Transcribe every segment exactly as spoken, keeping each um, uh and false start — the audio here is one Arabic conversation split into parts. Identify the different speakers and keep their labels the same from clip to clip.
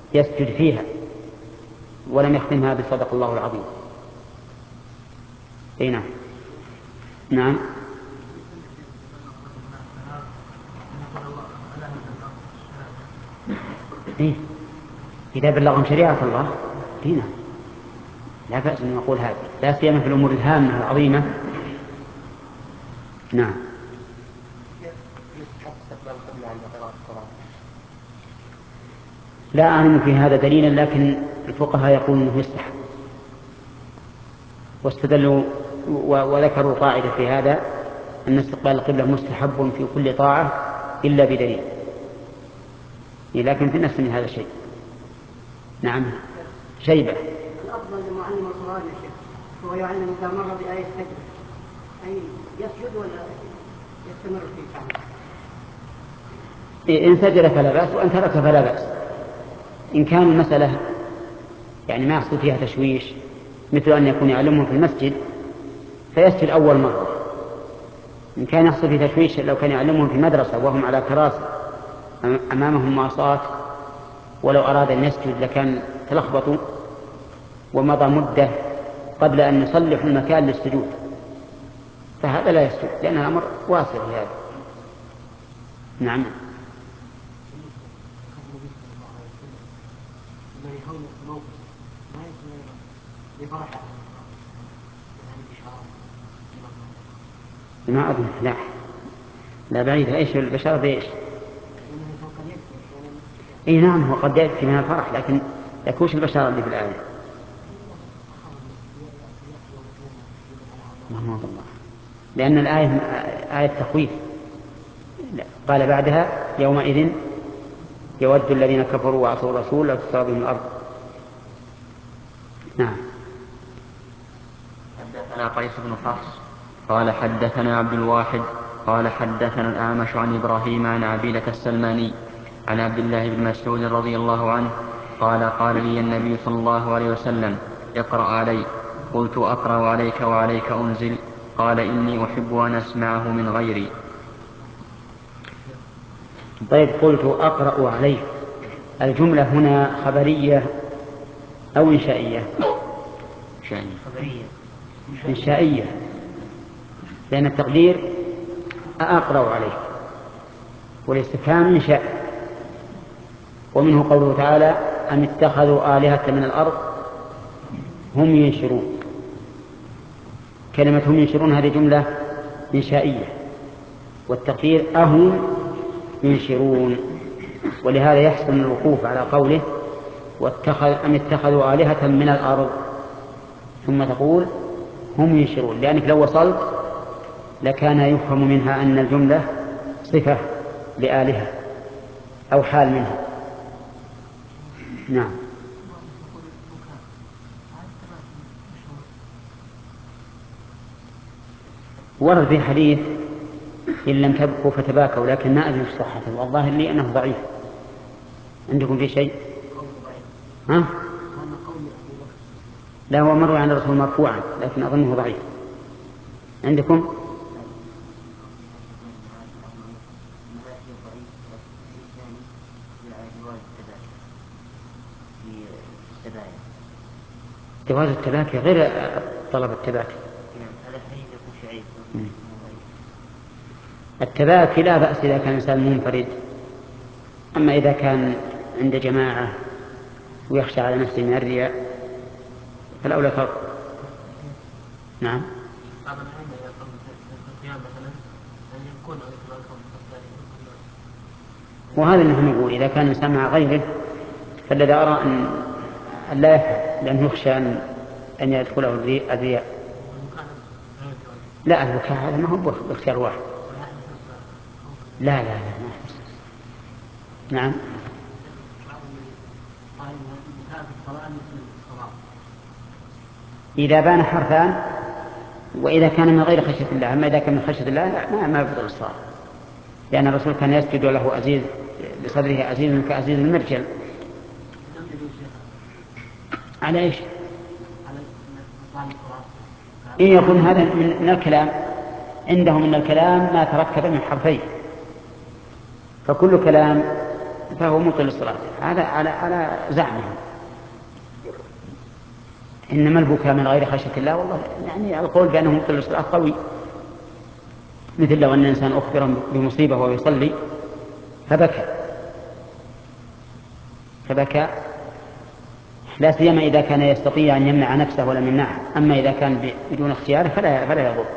Speaker 1: يسجد فيها ولم يختمها بصدق الله العظيم. اي نعم. نعم. إيه؟ إذا بلغهم شريعة الله دينا لا بأس أن نقول هذا، لا سيما في الأمور الهامة العظيمة. نعم. لا أعلم في هذا دليلا، لكن الفقهاء يقولون أنه يستحب، واستدلوا وذكروا قاعدة في هذا أن استقبال القبلة مستحب في كل طاعة إلا بدليل، لكن في النفس من هذا الشيء. نعم. شيبة.
Speaker 2: الأفضل لمعلم القرآن يا شيخ هو يعلم إذا مر بآية سجدة أي يسجد ولا يستمر في فعله؟
Speaker 1: إن سجد فلا بأس، وإن ترك فلا بأس. إن كان المسألة يعني ما يحصل فيها تشويش، مثل أن يكون يعلمهم في المسجد فيسجد أول مرة. إن كان يحصل فيه تشويش لو كان يعلمهم في مدرسة وهم على كراسي أمامهم مواصلات، ولو أراد أن يسجد لكان تلخبطوا ومضى مدة قبل أن يصلحوا المكان للسجود، فهذا لا يسجد لأن الأمر واسع في هذا. نعم. ما أظن. لا لا بعيد. إيش البشارة بإيش؟ إيه نعم، هو قد يأتي من الفرح، لكن يكوش البشارة اللي في الآية. الله، لأن الآية آية تخويف. قال بعدها يومئذ يود الذين كفروا وعصوا الرسول لو تسقط بهم الأرض. نعم.
Speaker 3: حدثنا قيس بن حفص قال حدثنا عبد الواحد قال حدثنا الأعمش عن إبراهيم عن عبيدة السلماني عن عبد الله بن مسعود رضي الله عنه قال قال لي النبي صلى الله عليه وسلم اقرأ علي. قلت أقرأ عليك وعليك أنزل؟ قال إني أحب أن أسمعه من غيري.
Speaker 1: طيب، قلت أقرأ عليك، الجملة هنا خبرية أو إنشائية؟ إنشائية، لأن التقدير أقرأ عليك، والاستفهام إنشاء. ومنه قوله تعالى أم اتخذوا آلهة من الأرض هم ينشرون. كلمة هم ينشرون هذه جملة إنشائية، والتقدير أهم ينشرون، ولهذا يحسن الوقوف على قوله واتخذ أم اتخذوا آلهة من الأرض ثم تقول هم ينشرون، لأنك لو وصلت لكان يفهم منها أن الجملة صفة لآلهة أو حال منها. نعم. ورد في حديث إن لم تبكوا فتباكوا، لكن ما أدري صحته، والله لي أنه ضعيف. عندكم في شيء؟ ها؟ لا، هو مروي عن الرسول مرفوعا لكن أظنه ضعيف. عندكم؟ جواز التباكي غير طلب التباكي. التباكي لا بأس إذا كان إنسان منفرد، أما إذا كان عند جماعة ويخشى على نفسه من الرياء فالأولى فرق. نعم. وهذا نحن نقول إذا كان الإنسان مع غيره فالذي أرى أن لا يفعل، لأنه يخشى أن أن يدخله الرياء. لا، البكاء هذا ما هو باختيار واحد. لا لا لا. نعم. إذا بان حرفان، وإذا كان من غير خشية الله. أما إذا كان من خشية الله لا، ما ما يبطل الصلاة، لأن الرسول كان يسجد له أزيز بصدره أزيز كأزيز المرجل. على إيش؟ إن يكون هذا من الكلام، عندهم من الكلام ما تركب من حرفين، فكل كلام فهو مطل للصلاة. هذا على على زعمهم. إنما البكاء من غير خشية الله والله يعني القول بأنه مطل للصلاة قوي، مثل لو أن الإنسان أخبر بمصيبة وهو يصلي فبكى فبكى لا سيما إذا كان يستطيع أن يمنع نفسه ولم يمنعه. أما إذا كان بدون اختياره فلا فلا يضر.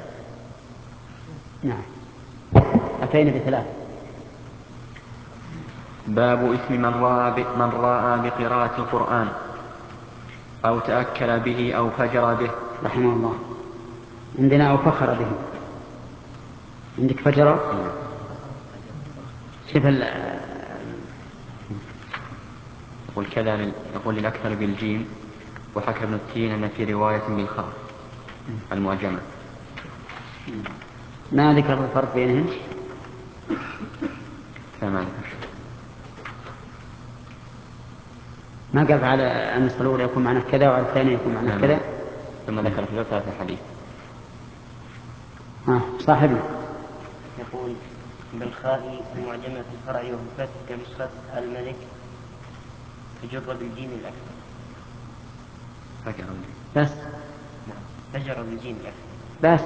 Speaker 1: نعم. أتينا بثلاث.
Speaker 3: باب إثم من رأى من رأى بقراءة القرآن أو تأكل به أو فجر به.
Speaker 1: رحمه الله. عندنا أو فخر به. عندك فجر؟ شوف ال
Speaker 3: يقول كذا، يقول الأكثر بالجيم، وحكى ابن التين أن في رواية بالخاء المعجمة.
Speaker 1: ما ذكر الفرق بينهم؟
Speaker 3: تمام.
Speaker 1: ما قال على أن الصلوات يكون معنا كذا وعلى الثاني يكون معنا كذا.
Speaker 3: ثم ذكر في ثلاثة حديث.
Speaker 1: آه صاحبنا
Speaker 4: يقول بالخاء المعجمة في الفرع وفتك بنسخة الملك تجر بالجيم الأكثر.
Speaker 3: فجر
Speaker 1: بس.
Speaker 4: نعم فجر بالجيم الأكثر
Speaker 1: بس.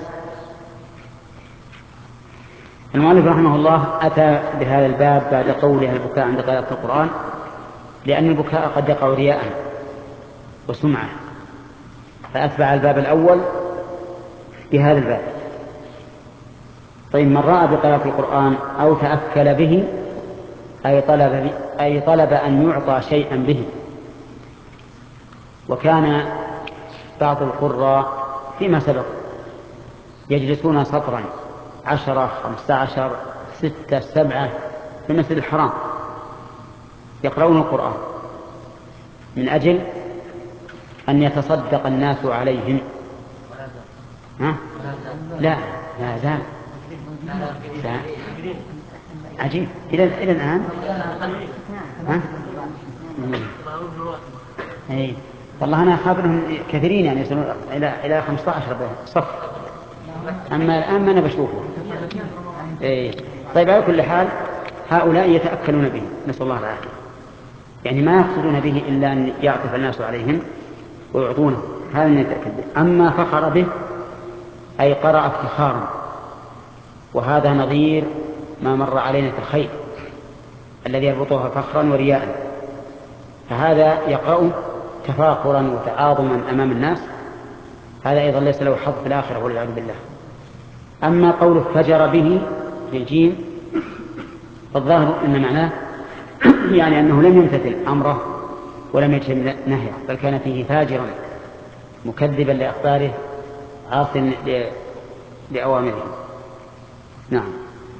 Speaker 1: المؤلف رحمه الله أتى بهذا الباب بعد قوله البكاء عند قراءة القرآن، لأن البكاء قد يقع رياء وسمعة، فأتبع الباب الأول بهذا الباب. طيب من رأى بقراءة القرآن أو تأكل به أي طلب, أي طلب أن يعطى شيئا به. وكان بعض القراء فيما سبق يجلسون سطرا عشرة خمسة عشر ستة سبعة في المسجد الحرام يقرؤون القرآن من أجل أن يتصدق الناس عليهم. ها؟ لا لا زال لا. عجيب إلى إلى الآن. ها؟ أي والله أنا أخاف أنهم كثيرين يعني يصلون إلى إلى خمسة عشر صف، أما الآن ما أنا بشوفه. إيه. طيب على كل حال هؤلاء يتأكلون به، نسأل الله العافية، يعني ما يقصدون به إلا أن يعطف الناس عليهم ويعطونه، هذا من يتأكد به. أما فخر به أي قرأ افتخارا، وهذا نظير ما مر علينا في الخير الذي يربطها فخرا ورياء، فهذا يقرأ تفاخرا وتعاظما أمام الناس، هذا أيضا ليس له حظ في الآخرة والعياذ بالله. أما قوله فجر به بالجيم فالظاهر أن معناه يعني أنه لم يمتثل أمره ولم يجتنب نهيه، بل كان فيه فاجرا مكذبا لأخباره عاص لأوامره. نعم.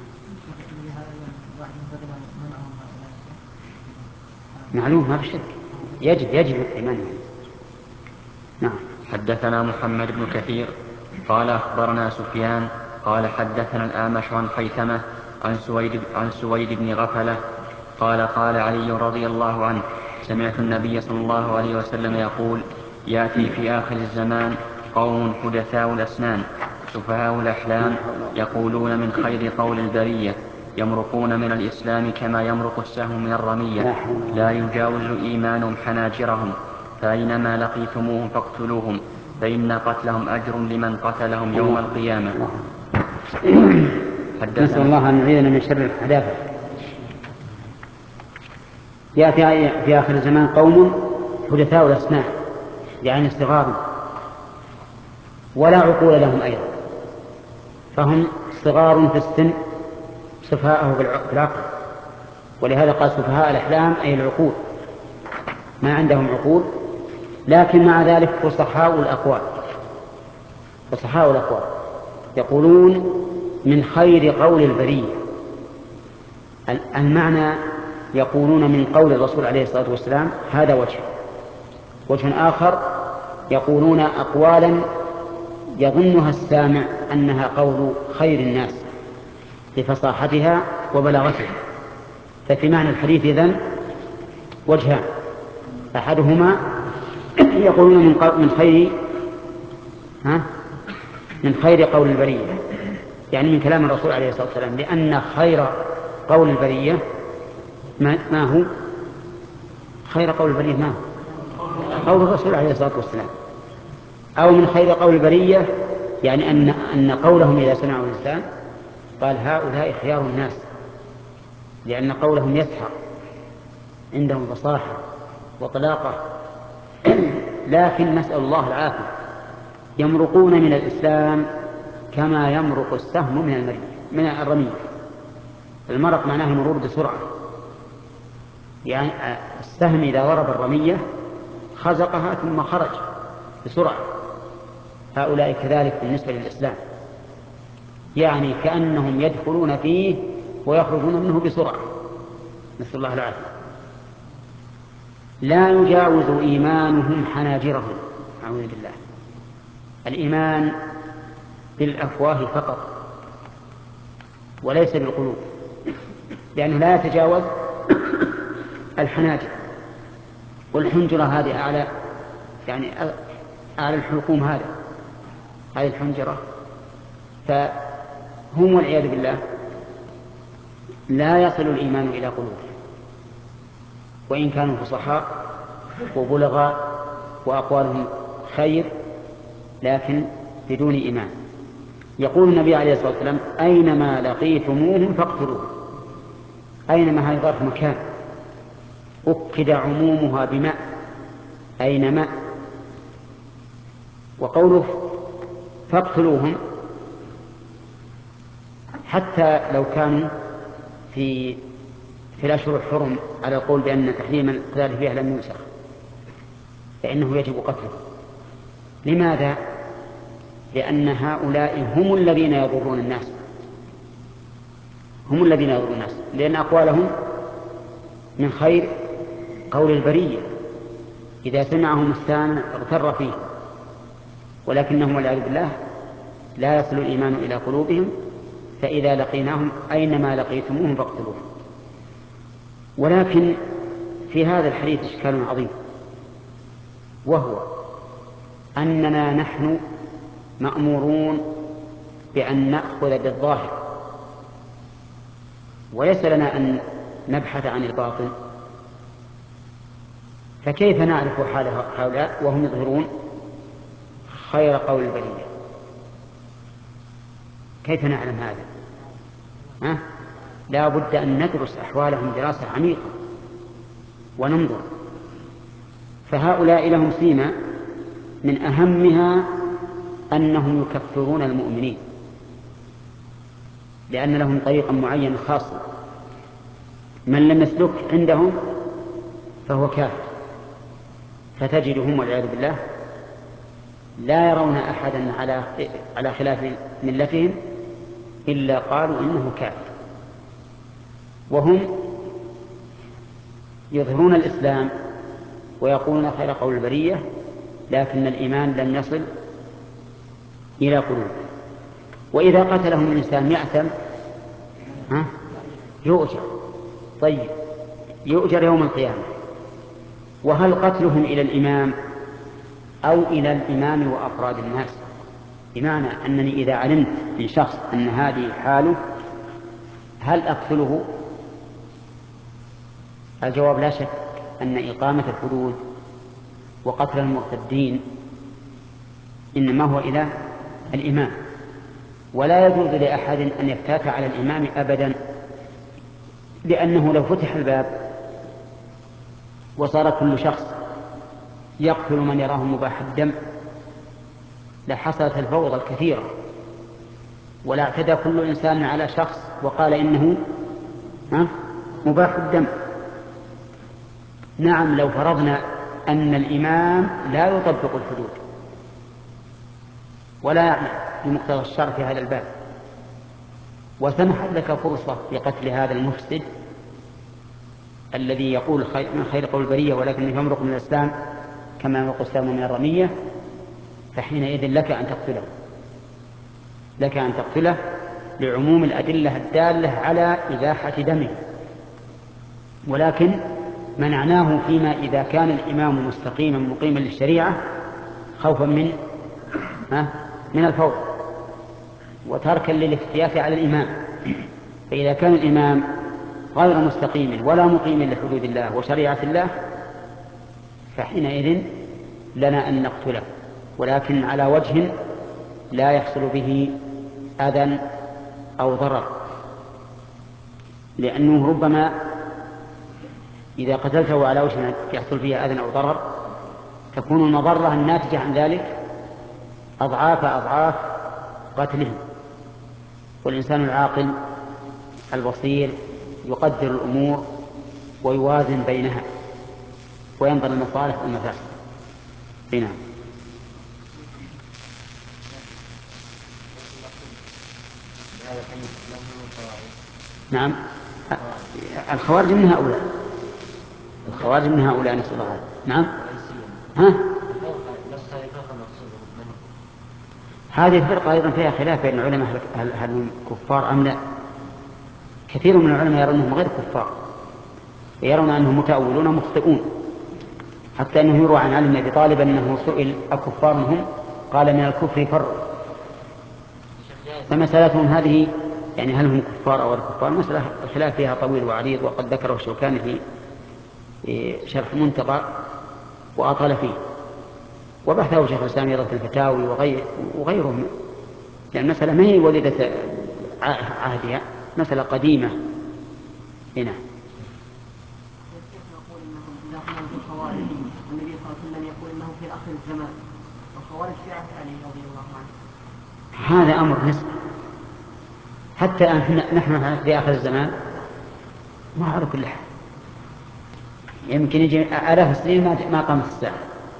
Speaker 1: معلوم ما بشك يجب يجب الإيمان. نعم.
Speaker 3: حدثنا محمد بن كثير قال أخبرنا سفيان قال حدثنا الأعمش عن خيثمة عن سويد, عن سويد بن غفلة قال قال علي رضي الله عنه سمعت النبي صلى الله عليه وسلم يقول يأتي في آخر الزمان قوم حدثاء الأسنان سفهاء الأحلام يقولون من خير قول البرية يمرقون من الإسلام كما يمرق السهم من الرمية لا يجاوز إيمانهم حناجرهم فأينما لقيتموهم فاقتلوهم فإن قتلهم أجر لمن قتلهم يوم القيامة.
Speaker 1: نسأل الله أن يعيذنا من شر الحداثة. يأتي في آخر الزمان قوم حدثاء الأسنان يعني صغار ولا عقول لهم أيضا، فهم صغار في السن سفهاءه بالعقل، ولهذا قال سفهاء الأحلام أي العقول، ما عندهم عقول، لكن مع ذلك فصحاء الأقوال فصحاء الأقوال يقولون من خير قول البرية. المعنى يقولون من قول الرسول عليه الصلاة والسلام، هذا وجه وجه آخر يقولون أقوالا يظنها السامع أنها قول خير الناس لفصاحتها وبلاغتها. ففي معنى الحديث إذن وجهان، أحدهما يقولون من, من خير ها من خير قول البرية، يعني من كلام الرسول عليه الصلاة والسلام، لأن خير قول البرية ما, ما هو خير قول البرية؟ ما هو قول الرسول عليه الصلاة والسلام. أو من خير قول البرية يعني أن, أن قولهم إذا سمعوا الإنسان قال هؤلاء خيار الناس، لأن قولهم يسحر، عندهم فصاحة وطلاقة. لكن نسأل الله العافية، يمرقون من الإسلام كما يمرق السهم من المرية من الرمية. المرق معناه المرور بسرعة، يعني السهم إذا ضرب الرمية خزقها ثم خرج بسرعة. هؤلاء كذلك بالنسبة للإسلام، يعني كأنهم يدخلون فيه ويخرجون منه بسرعة، نسأل الله العافية. لا يجاوز إيمانهم حناجرهم، أعوذ بالله. الإيمان بالأفواه فقط وليس بالقلوب، لأنه لا يتجاوز الحناجر. والحنجرة هذه أعلى، يعني أعلى الحلقوم، هذا هذه الحنجرة. فهم والعياذ بالله لا يصل الإيمان إلى قلوبهم، وإن كانوا فصحاء وبلغاء وأقوالهم خير، لكن بدون إيمان. يقول النبي عليه الصلاة والسلام أينما لقيتموهم فاقتلوهم. أينما هذه ظرف مكان أكد عمومها بماء، أينما. وقوله فاقتلوهم حتى لو كانوا في في الأشهر الحرم على القول بأن تحريم القتال فيها لم ينسخ، فإنه يجب قتله. لماذا؟ لأن هؤلاء هم الذين يضرون الناس، هم الذين يضرون الناس، لأن أقوالهم من خير قول البرية. إذا سمعهم السامع اغتر فيه، ولكنهم والعياذ بالله لا يصل الإيمان إلى قلوبهم. فإذا لقيناهم أينما لقيتموهم فاقتلوهم. ولكن في هذا الحديث إشكال عظيم، وهو أننا نحن مأمورون بأن نأخذ بالظاهر، وليس لنا أن نبحث عن الباطل. فكيف نعرف حال هؤلاء وهم يظهرون خير قول البرية؟ كيف نعلم هذا؟ ها؟ لا بد أن ندرس أحوالهم دراسة عميقة وننظر. فهؤلاء لهم سيمة من أهمها أنهم يكفرون المؤمنين، لأن لهم طريقا معينا خاصا، من لم يسلك عندهم فهو كافر. فتجدهم والعياذ بالله لا يرون أحدا على على خلاف ملتهم إلا قالوا إنه كافر. وهم يظهرون الإسلام ويقولون خير قول البرية، لكن الإيمان لم يصل إلى قلوب. وإذا قتلهم الإنسان يأثم، ها؟ يؤجر. طيب، يؤجر يوم القيامة. وهل قتلهم إلى الإمام أو إلى الإمام وأفراد الناس؟ بمعنى أنني إذا علمت من شخص أن هذه حاله هل أقتله؟ الجواب لا شك أن إقامة الحدود وقتل المرتدين إنما هو إلى الإمام، ولا يجوز لأحد أن يفتات على الإمام أبدا، لأنه لو فتح الباب وصار كل شخص يقتل من يراه مباح الدم لحصلت الفوضى الكثيرة، ولا اعتدى كل إنسان على شخص وقال إنه مباح الدم. نعم، لو فرضنا أن الإمام لا يطبق الحدود ولا يعمل بمقتضى الشرع في هذا الباب، وسمحت لك فرصة لقتل هذا المفسد الذي يقول من خير قول البرية ولكن يمرق من الإسلام كما يمرق السهم من الرمية، فحينئذ لك أن تقتله، لك أن تقتله لعموم الأدلة الدالة على إباحة دمه. ولكن منعناه فيما إذا كان الإمام مستقيما مقيما للشريعة خوفا من من الفوضى وتركا للافتيات على الإمام. فإذا كان الإمام غير مستقيم ولا مقيم لحدود الله وشريعة الله فحينئذ لنا أن نقتله، ولكن على وجه لا يحصل به أذى أو ضرر، لأنه ربما إذا قتلته على وجه يحصل فيه أذى أو ضرر تكون المضرة الناتجة عن ذلك أضعاف أضعاف قتله. والإنسان العاقل البصير يقدر الأمور ويوازن بينها وينظر المصالح والمفاسد. نعم. نعم الخوارج من هؤلاء الخوارج من هؤلاء نسأل الله. نعم ها هذه الفرقة أيضا فيها خلاف بين العلماء هل هم كفار أم لا. كثير من العلماء يرون أنهم غير كفار ويرون أنهم متأولون مخطئون، حتى أنه يروى عن علي بن أبي طالب أنه سئل أكفار هم قال من الكفر فروا. فمسألتهم هذه يعني هل هم كفار أو غير كفار مسألة الخلاف فيها طويل وعريض، وقد ذكره الشوكاني في شرح منتقى وأطال فيه، وبحثه شيخ الإسلام أيضا في الفتاوي وغير وغيرهم، لأن المسألة ما هي وليدة عهدها، مسألة قديمة هنا.
Speaker 2: النبي صلى الله عليه وسلم يقول انه في اخر الزمان والخوارج في عهد علي رضي الله عنه.
Speaker 1: هذا امر نسبي، حتى نحن في اخر الزمان ما على كل حال، يمكن يجي آلاف السنين ما قامت الساعه.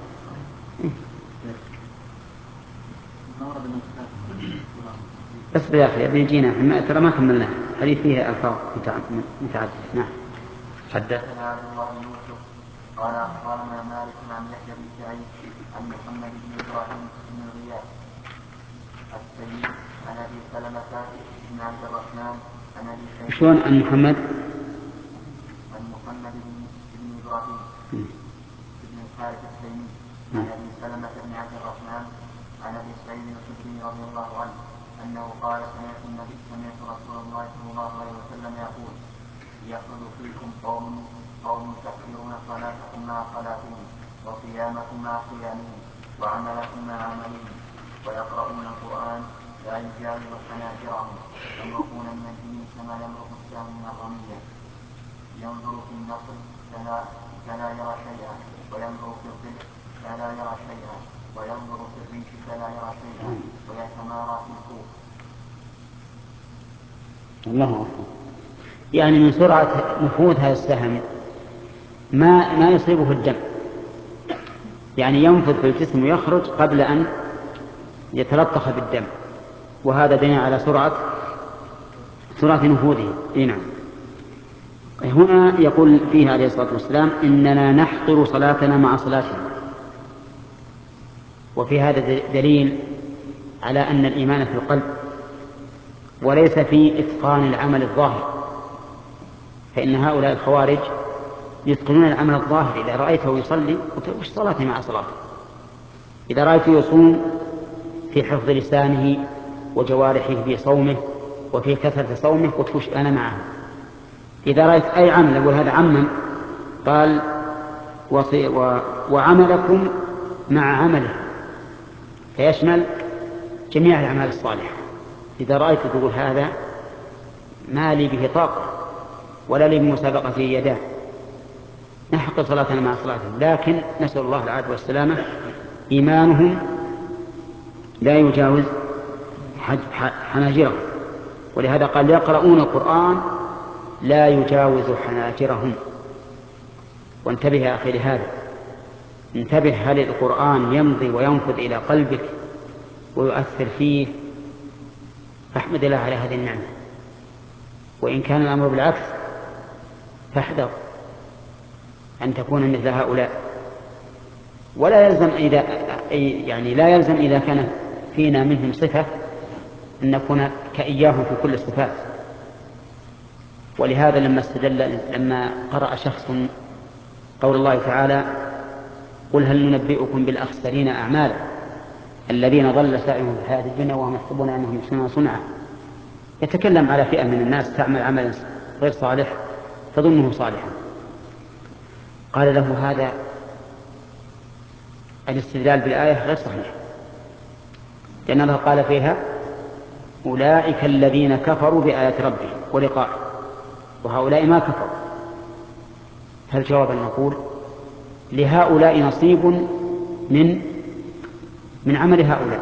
Speaker 1: بس يا اخي بيجينا ترى ما كملنا حديث فيه الفاظ متعدده. نعم.
Speaker 3: حدثنا عبد الله بن يوسف قال اخبرنا مالك عن يحيى بن سعيد عن محمد بن ابراهيم بن غياث التيمي عن ابي سلمة بن عبد الرحمن عن ابي سعيد
Speaker 1: شلون عن محمد
Speaker 3: عن محمد بن ابراهيم بن الحارث التيمي عن ابي سلمة بن عبد الرحمن عن ابي سعيد الخدري رضي الله عنه انه قال سمعت النبي سمعت رسول الله صلى الله عليه وسلم يقول يخرج فيكم قوم قوم تكفرون صلاتكم مع صلاتهم وصيامكم مع صيامهم وعملكم مع عملهم ويقرؤون القرآن لا يجاوز حناجرهم يمرقون من الدين كما يمرق السهم من الرمية ينظر في النصر فلا, فلا يرى شيئا وينظر في الظل فلا يرى شيئا وينظر في الريش فلا يرى شيئا ويتمارى في الكوف.
Speaker 1: الله أكبر. يعني من سرعة نفوذ هذا السهم ما ما يصيبه الدم، يعني ينفذ في الجسم ويخرج قبل أن يتلطخ بالدم، وهذا دليل على سرعة سرعة نفوذه. نعم. هنا يقول فيه عليه الصلاة والسلام إننا نحقر صلاتنا مع صلاتهم، وفي هذا دليل على أن الإيمان في القلب وليس في إتقان العمل الظاهر، فإن هؤلاء الخوارج يتقنون العمل الظاهر. إذا رأيته يصلي وش صلاته مع صلاته، إذا رأيته يصوم في حفظ لسانه وجوارحه في صومه وفي كثرة صومه قلت وش أنا معه. إذا رأيت أي عمل يقول هذا عمم قال وصي و... وعملكم مع عمله، فيشمل جميع الأعمال الصالحة. إذا رأيت تقول هذا ما لي به طاقة ولا لي بمسابقة يداه، نحق صلاتنا مع صلاتهم، لكن نسأل الله العافية والسلامة إيمانهم لا يجاوز حناجرهم، ولهذا قال يقرؤون القرآن لا يجاوز حناجرهم. وانتبه يا أخي لهذا، انتبه هل القرآن يمضي وينفذ إلى قلبك ويؤثر فيه، فاحمد الله على هذه النعمة. وإن كان الأمر بالعكس فاحذر أن تكون مثل هؤلاء. ولا يلزم إذا يعني لا يلزم إذا كان فينا منهم صفة أن نكون كإياهم في كل الصفات. ولهذا لما استدل لما قرأ شخص قول الله تعالى قل هل ننبئكم بالأخسرين أعمالا الذين ضل سعيهم في الحياة الدنيا وهم يحسبون أنهم يحسنون صنعا، يتكلم على فئة من الناس تعمل عملا غير صالح تظنه صالحا. قال له هذا الاستدلال بالآية غير صحيح، لأن الله قال فيها أولئك الذين كفروا بآيات ربهم ولقائه، وهؤلاء ما كفروا. فالجواب أن نقول لهؤلاء نصيب من من عمل هؤلاء،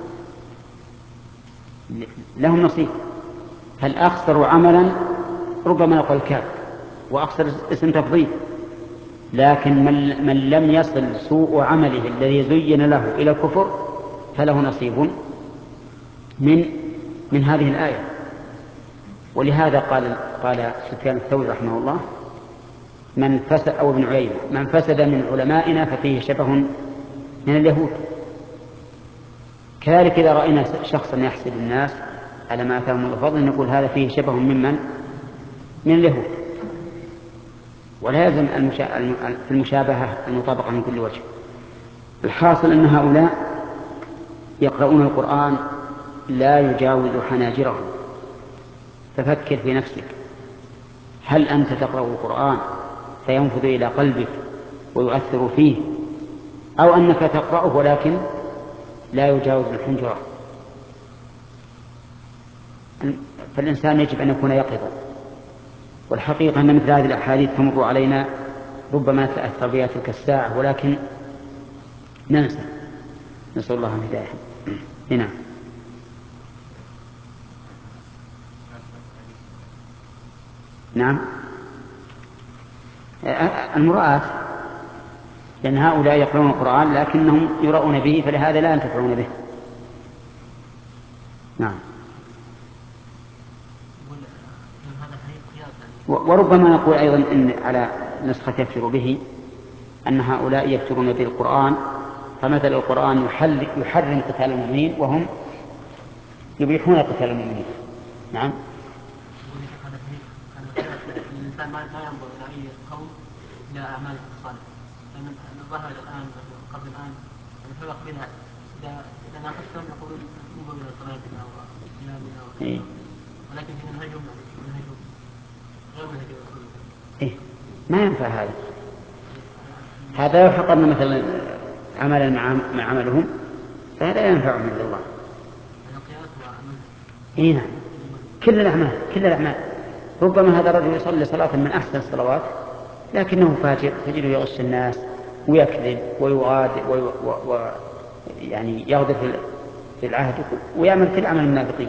Speaker 1: لهم نصيب. فالأخسر عملا ربما نقول الكافر، وأخسر اسم تفضيل، لكن من, من لم يصل سوء عمله الذي زين له إلى الكفر فله نصيب من من هذه الآية. ولهذا قال قال سفيان الثوري رحمه الله من فسد أو ابن عيينة من فسد من علمائنا ففيه شبه من اليهود. كذلك إذا رأينا شخصا يحسد الناس على ما أتاهم من الفضل نقول هذا فيه شبه ممن من اليهود، ولا يلزم في المشابهة المطابقة من كل وجه. الحاصل أن هؤلاء يقرؤون القرآن لا يجاوز حناجرهم. ففكر في نفسك، هل أنت تقرأ القرآن فينفذ إلى قلبك ويؤثر فيه، أو أنك تقرأه ولكن لا يجاوز الحنجرة؟ فالإنسان يجب أن يكون يقظا. والحقيقة أن مثل هذه الأحاديث تمر علينا ربما تأثر بها تلك الساعة ولكن ننسى، نسأل الله الهداية. هنا نعم المرآة، لأن هؤلاء يقرؤون القرآن لكنهم يرؤون به فلهذا لا ينتفعون به. نعم. وربما نقول أيضا إن على نسخة يكفر به أن هؤلاء يكفرون بالقرآن، فمثل القرآن يحل يحرم قتال المؤمنين وهم يبيحون قتال المؤمنين. نعم.
Speaker 5: الإنسان ما ينظر إلى أي قول إلى أعماله الصالحة، لأن الظاهر الآن قبل الآن الفرق بينها إذا إذا ناقشتهم يقولون انظروا إلى صلاتنا وصيامنا وكذا، ولكن في منهجهم منهجهم غير منهج الرسول.
Speaker 1: إيه ما ينفع هذا. هذا لو حقرنا مثلا عملا مع عملهم فهذا لا ينفعهم عند الله. إيه نعم. كل الأعمال كل الأعمال ربما هذا الرجل يصلي صلاة من أحسن الصلوات لكنه فاجر، تجده يغش الناس ويكذب ويغادر ويعني يغدر في العهد ويعمل كل عمل المنافقين.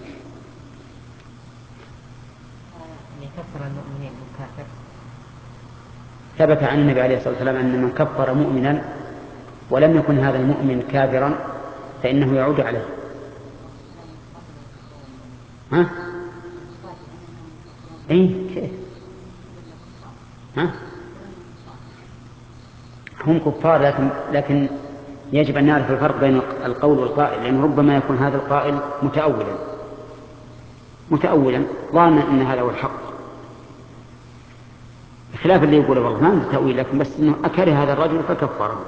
Speaker 2: يكفر المؤمنين بالكافر.
Speaker 1: ثبت عن النبي عليه الصلاة والسلام أن من كفر مؤمنا ولم يكن هذا المؤمن كافرا فإنه يعود عليه. ها؟ إيه كيف؟ ها؟ هم كفار لكن لكن يجب أن نعرف الفرق بين القول والقائل، لأن ربما يكون هذا القائل متأولا متأولا ظانا أن هذا هو الحق، خلاف اللي يقول والله ما عنده تأويل لكن بس إنه أكره هذا الرجل فكفره.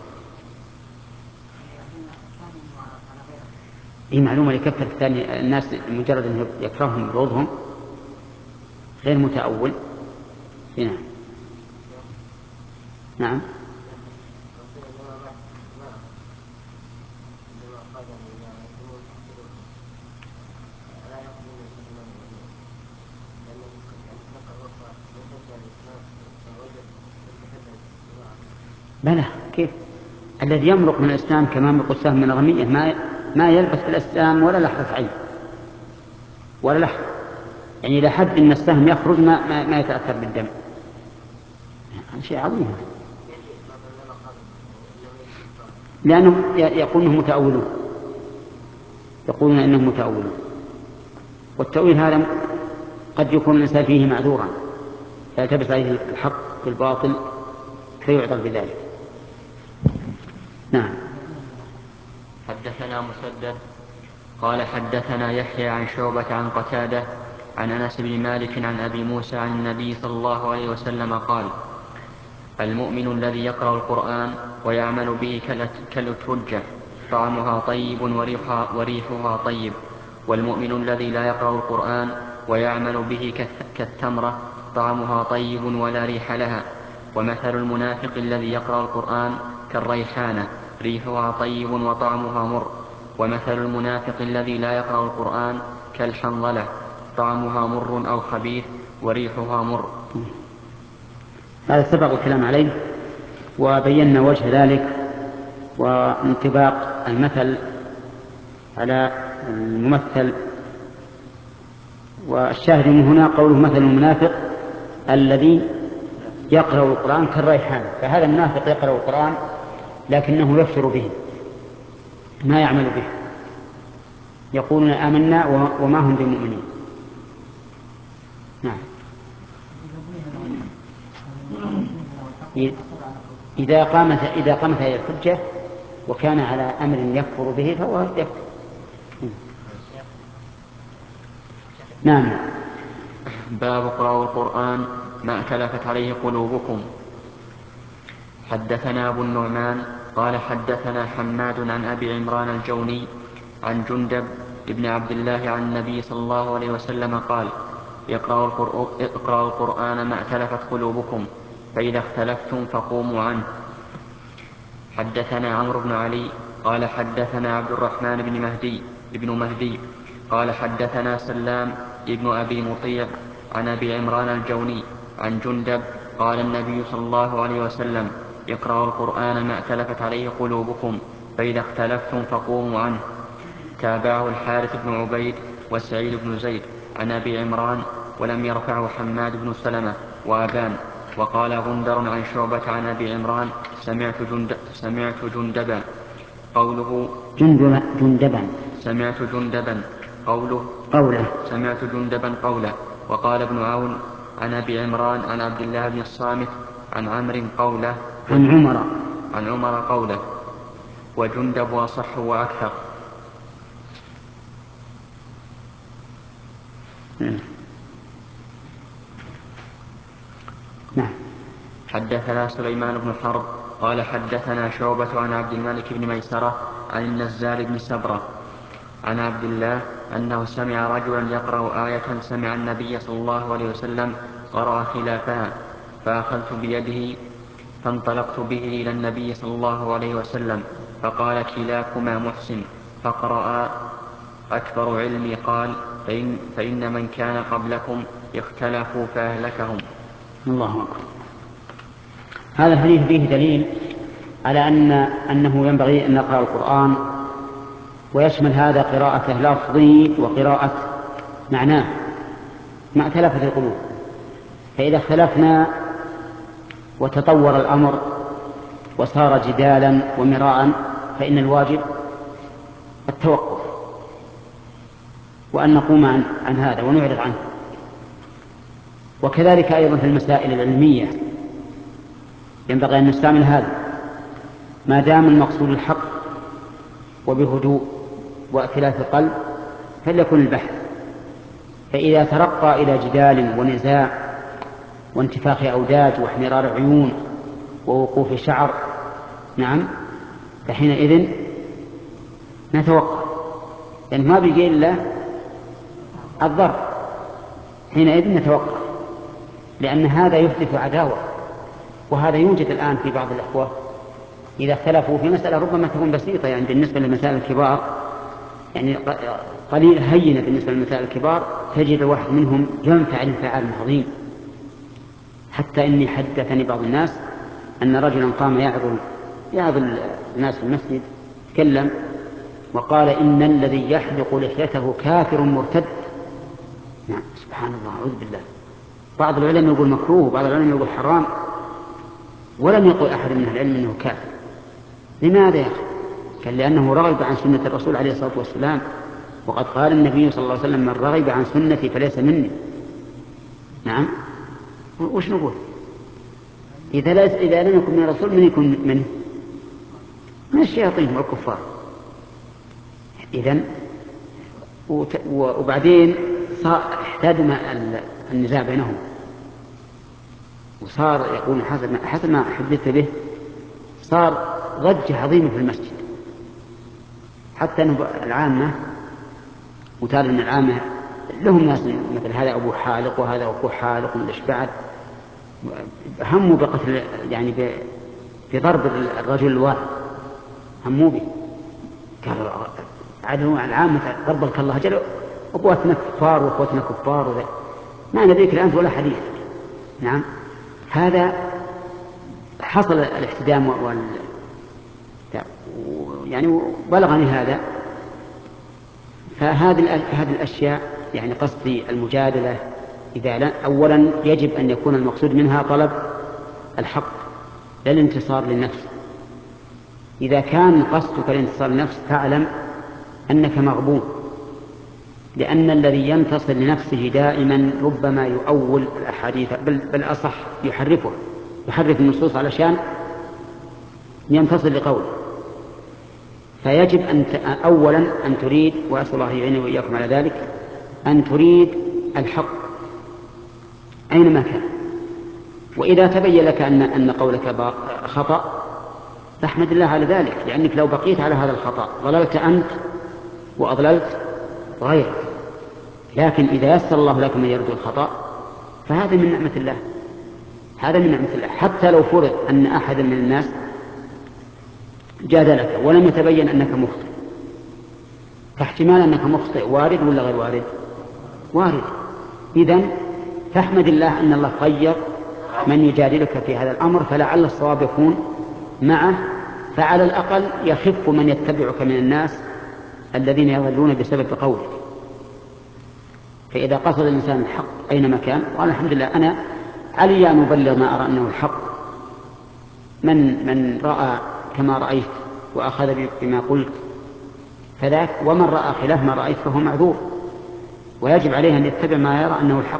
Speaker 1: هي معلومة يكفر الثاني الناس مجرد أن يكرههم بوضهم غير متأول. هنا نعم. بلى كيف الذي يمرق من الإسلام كما يمرق السهم من الغمية ما ما يلبس في الإسلام ولا لحظة عين ولا لحظة، يعني إلى حد أن السهم يخرج ما, ما, ما يتأثر بالدم. شيء عظيم، لأنهم يقولون متأولون يقولون إنهم متأولون، والتأويل هذا قد يكون الإنسان فيه معذورا فيلتبس عليه الحق بالباطل فيعذر بذلك. نعم.
Speaker 3: حدثنا مسدد قال حدثنا يحيى عن شعبة عن قتادة عن أنس بن مالك عن أبي موسى عن النبي صلى الله عليه وسلم قال: المؤمن الذي يقرأ القرآن ويعمل به كالأترجة طعمها طيب وريحها, وريحها طيب، والمؤمن الذي لا يقرأ القرآن ويعمل به كالتمرة طعمها طيب ولا ريح لها. ومثل المنافق الذي يقرأ القرآن كالريحانة ريحها طيب وطعمها مر. ومثل المنافق الذي لا يقرأ القرآن كالحنظلة طعمها مر أو خبيث وريحها مر.
Speaker 1: هذا سبق الكلام عليه وبينا وجه ذلك وانطباق المثل على الممثل. والشاهد من هنا قوله مثل المنافق الذي يقرأ القرآن كالريحان، فهذا المنافق يقرأ القرآن لكنه يكفر به ما يعمل به، يقولون آمنا وما هم بمؤمنين. نعم. إذا قامت إذا قامت هذه الحجة وكان على أمر يكفر به فهو يكفر. نعم.
Speaker 3: باب قراءة القرآن ما اختلفت عليه قلوبكم. حدثنا أبو النعمان قال حدثنا حماد عن أبي عمران الجوني عن جندب ابن عبد الله عن النبي صلى الله عليه وسلم قال اقرأوا القرآن ما اختلفت قلوبكم فإذا اختلفتم فقوموا عنه. حدثنا عمرو بن علي قال حدثنا عبد الرحمن بن مهدي ابن مهدي قال حدثنا سلام ابن أبي مطيع عن أبي عمران الجوني عن جندب قال النبي صلى الله عليه وسلم اقرأوا القرآن ما اختلفت عليه قلوبكم فإذا اختلفتم فقوموا عنه. تابعه الحارث بن عبيد وسعيد بن زيد عن أبي عمران ولم يرفعه حماد بن سلمة وأبان. وقال غندر عن شعبة عن أبي عمران سمعت, جند سمعت جندبا قوله
Speaker 1: جندبا
Speaker 3: سمعت جندبا قوله
Speaker 1: قوله
Speaker 3: سمعت جندبا قوله. وقال ابن عون عن أبي عمران عن عبد الله بن الصامت عن عمرو قوله
Speaker 1: عن عمر
Speaker 3: عن عمر قوله وجندب أصح وأكثر.
Speaker 1: نعم.
Speaker 3: حدثنا سليمان بن حرب قال حدثنا شعبة عن عبد الملك بن ميسرة عن النزار بن سبرة عن عبد الله أنه سمع رجلا يقرأ آية سمع النبي صلى الله عليه وسلم قرأ خلافها فأخذت بيده فانطلقت به إلى النبي صلى الله عليه وسلم فقال كلاكما محسن فقرأ أكبر علمي قال فإن, فإن من كان قبلكم اختلفوا فأهلكهم.
Speaker 1: الله أكبر. هذا الحديث فيه دليل على أن أنه ينبغي أن نقرأ القرآن ويشمل هذا قراءة لفظي وقراءة معناه ما اختلفت القلوب. فإذا اختلفنا وتطور الأمر وصار جدالا ومراء فإن الواجب التوقف وأن نقوم عن, عن هذا ونعرض عنه. وكذلك أيضا في المسائل العلمية ينبغي أن نستعمل هذا ما دام المقصود الحق وبهدوء وائتلاف القلب فليكن البحث. فإذا ترقى إلى جدال ونزاع وانتفاخ أوداج واحمرار عيون ووقوف شعر نعم فحينئذ نتوقف لأن يعني ما بيجي إلا الضرر. حينئذ نتوقف لأن هذا يحدث عداوة. وهذا يوجد الآن في بعض الأخوة إذا اختلفوا في مسألة ربما تكون بسيطة يعني بالنسبة للمسائل الكبار يعني قليل هينة بالنسبة للمسائل الكبار تجد واحد منهم ينفع انفعال عظيم. حتى إني حدثني بعض الناس أن رجلا قام يعظ يعظ الناس في المسجد تكلم وقال إن الذي يحلق لحيته كافر مرتد. نعم سبحان الله أعوذ بالله. بعض العلماء يقول مكروه وبعض العلماء يقول حرام ولم يقل أحد من العلم أنه كافر. لماذا يا أخي؟ قال لأنه رغب عن سنة الرسول عليه الصلاة والسلام وقد قال النبي صلى الله عليه وسلم من رغب عن سنتي فليس مني. نعم وش نقول إذا, لا إذا لم يكن من الرسول من يكون منه؟ من الشياطين والكفار. إذن وبعدين احتدم النزاع بينهم وصار يقول حسب ما حدثت به صار ضجة عظيمة في المسجد حتى أن العامة وتالي أن العامة لهم ناس مثل هذا أبو حالق وهذا أبو حالق من الإشباع هموا بقتل يعني بضرب الرجل الواحد، هموا به، قالوا عدلوا عن العامة ضربك الله جل أبواتنا كفار وأخوتنا كفار وذا. ما ندريك الآن ولا حديث. نعم، هذا حصل الاحتدام وال يعني بلغني هذا. فهذه هذه الأشياء يعني قصدي المجادلة إذا لا أولا يجب أن يكون المقصود منها طلب الحق لا الانتصار للنفس. إذا كان قصدك الانتصار للنفس فاعلم أنك مغبون، لأن الذي ينتصر لنفسه دائما ربما يؤول الأحاديث بل, بل أصح يحرفه يحرف النصوص علشان ينتصر لقوله. فيجب أن أولا أن تريد، وأسأل الله يعيني وإياكم على ذلك، أن تريد الحق أينما كان. وإذا تبين لك أن أن قولك خطأ فاحمد الله على ذلك، لأنك لو بقيت على هذا الخطأ ضللت أنت وأضللت غيرك. لكن إذا يسر الله لك من يرد الخطأ فهذا من نعمة الله، هذا من نعمة الله. حتى لو فرض أن أحد من الناس جادلك ولم يتبين أنك مخطئ، فاحتمال أنك مخطئ وارد ولا غير وارد؟ وارد. إذن فاحمد الله أن الله خير من يجادلك في هذا الأمر، فلعل الصواب يكون معه، فعلى الأقل يخف من يتبعك من الناس الذين يضلون بسبب قولك. فإذا قصد الإنسان الحق أينما كان، وأنا الحمد لله أنا علي أن أبلغ ما أرى أنه الحق. من من رأى كما رأيت وأخذ بما قلت فذاك، ومن رأى خلاف ما رأيت فهو معذور، ويجب عليه أن يتبع ما يرى أنه الحق.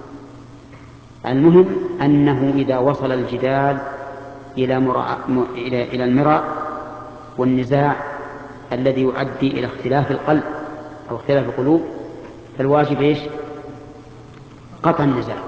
Speaker 1: المهم أنه إذا وصل الجدال إلى, مرا... إلى... إلى المراء والنزاع الذي يؤدي إلى اختلاف القلب أو اختلاف القلوب، فالواجب إيش؟ قطع النزاع.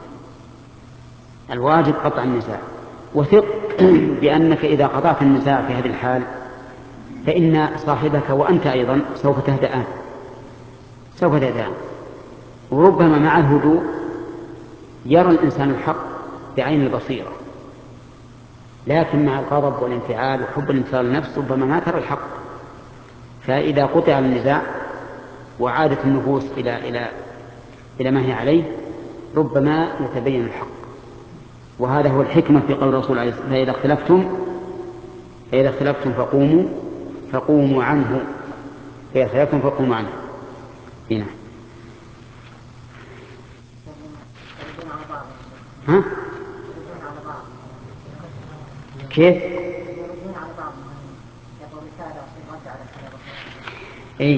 Speaker 1: الواجب قطع النزاع. وثق بأنك إذا قطعت النزاع في هذه الحال فإن صاحبك وأنت أيضا سوف تهدأان سوف تهدأان وربما مع الهدوء يرى الإنسان الحق بعين البصيرة، لكن مع الغضب والانفعال وحب الانتصار للنفس ربما ما ترى الحق. فإذا قطع النزاع وعادت النفوس إلى إلى إلى ما هي عليه ربما يتبين الحق. وهذا هو الحكمة في قول الرسول عليه الصلاة والسلام: فإذا اختلفتم فإذا اختلفتم فقوموا فقوموا عنه فإذا اختلفتم فقوموا عنه. هنا ها؟ كيف؟ اي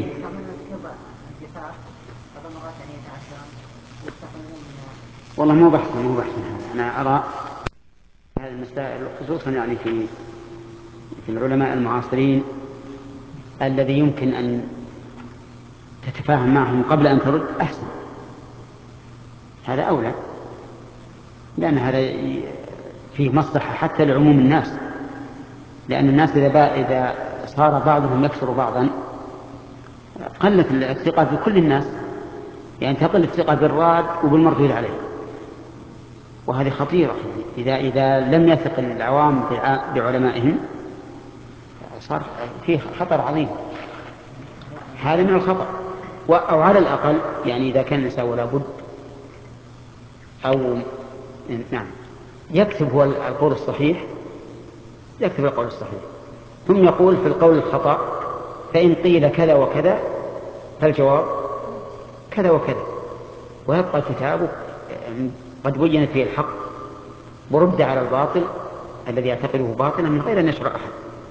Speaker 1: والله مو بحث مو بحث انا ارى هذه المسائل خصوصا يعني في في العلماء المعاصرين الذي يمكن ان تتفاهم معهم قبل ان ترد احسن، هذا اولى، لان هذا فيه مصلحه حتى لعموم الناس. لان الناس اذا اذا صار بعضهم يكسر بعضا قلت الثقة بكل الناس، يعني تقل الثقة بالراد وبالمردود عليه، وهذه خطيرة. إذا إذا لم يثق العوام بعلمائهم صار فيه خطر عظيم. هذا من الخطر. أو على الأقل يعني إذا كان الإنسان ولا بد أو نعم يكتب هو القول الصحيح، يكتب القول الصحيح ثم يقول في القول الخطأ فإن قيل كذا وكذا فالجواب كذا وكذا، ويبقى كتابه قد بينت فيه الحق ورد على الباطل الذي يعتقده باطلا من غير أن يشرع أحد.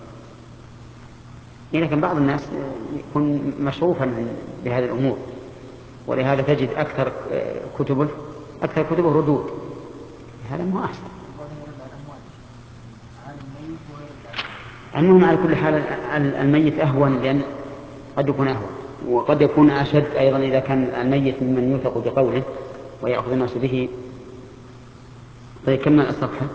Speaker 1: لكن بعض الناس يكون مشروفا بهذه الأمور، ولهذا تجد أكثر كتبه أكثر كتبه ردود. هذا مو أحسن. المهم على كل حال الميت أهون، لأن قد يكون أهون وقد يكون أشد أيضا إذا كان الميت ممن يوثق بقوله ويأخذ الناس به. طيب كمل الصفحة.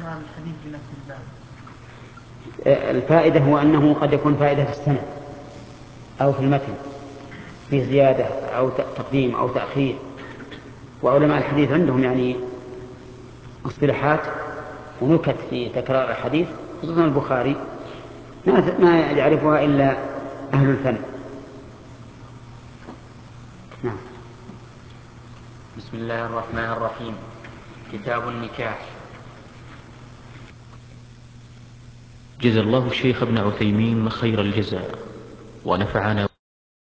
Speaker 1: الفائدة هو أنه قد يكون فائدة في السنة، أو في المتن في زيادة أو تقديم أو تأخير. وعلماء الحديث عندهم يعني اصطلاحات ونكت في تكرار الحديث، خصوصا البخاري ما يعرفها إلا أهل الفن. نعم.
Speaker 3: بسم الله الرحمن الرحيم. كتاب النكاح.
Speaker 6: جزا الله الشيخ ابن عثيمين خير الجزاء ونفعنا